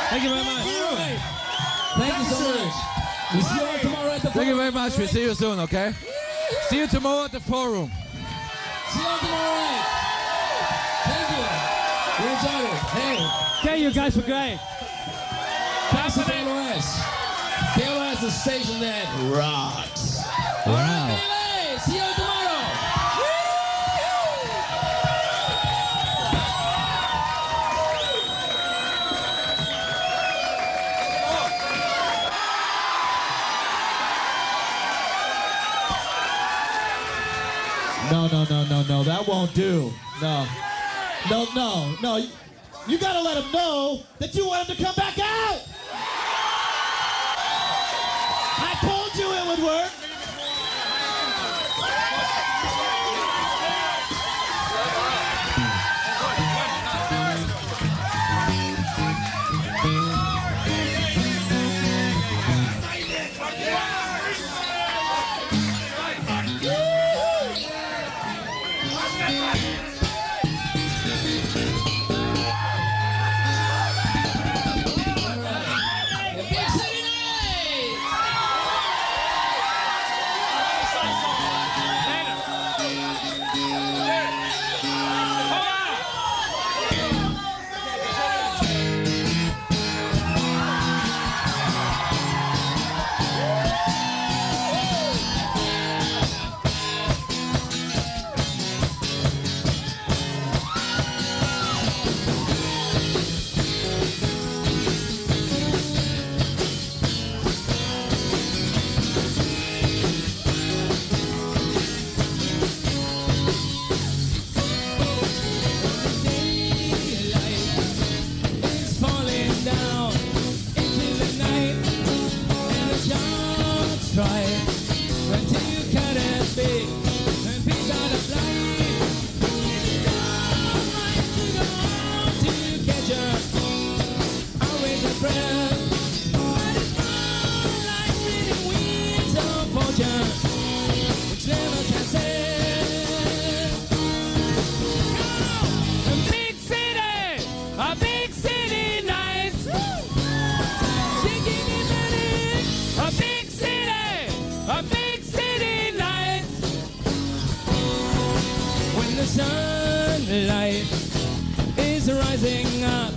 Thank you very much. Thank you so much. We'll see you all tomorrow at the forum. Thank you very much. We'll see you soon, okay? See you tomorrow at the forum. See you all tomorrow night. Thank you. We enjoyed it. Hey. Okay, you guys were great. Pass it to KLOS. KLOS is a station that rocks. Wow. All right, baby. See you all tomorrow. No, that won't do. No. You gotta let him know that you want him to come back out. I told you it would work. Sunlight is rising up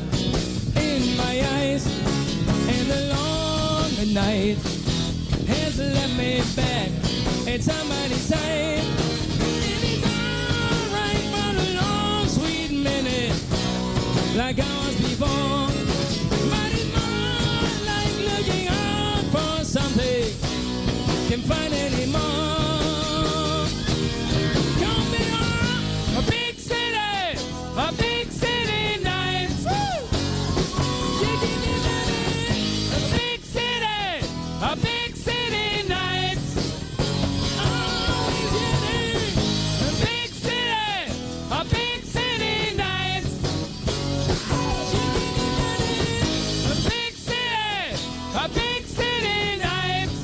in my eyes, and the long night has left me back at somebody's side. And it's alright for the long sweet minute, like I was before, but it's more like looking out for something can't find anymore. A big city night. You give me money. A big city night. Always getting a big city night. You give me money. A big city night.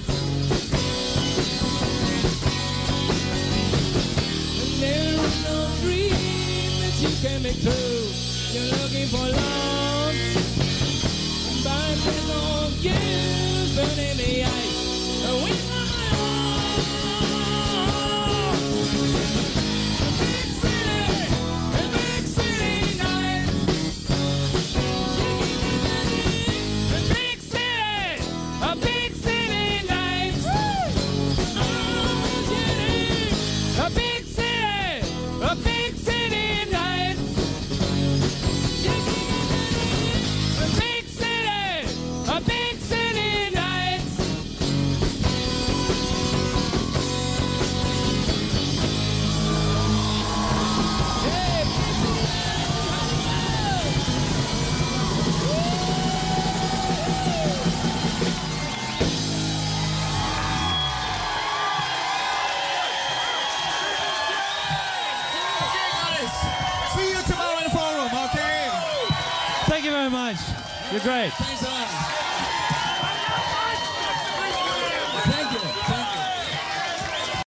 And there is no dream you can make true. You're looking for love, but there's no use burning the ice with my heart. A big city night. You give me money. A big city night. Always getting a big city night. A big city night. See you tomorrow in the forum, okay? Thank you very much. You're great. Thanks a lot.